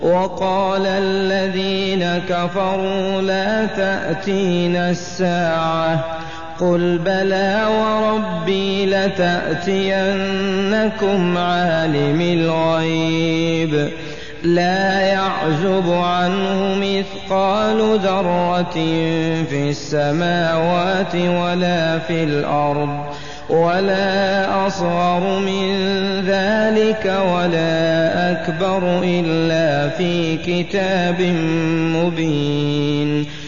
وقال الذين كفروا لا تأتينا الساعة قل بلى وربي لتأتينكم عالم الغيب لا يعزب عنه مثقال ذرة في السماوات ولا في الأرض ولا أصغر من ذلك ولا أكبر إلا في كتاب مبين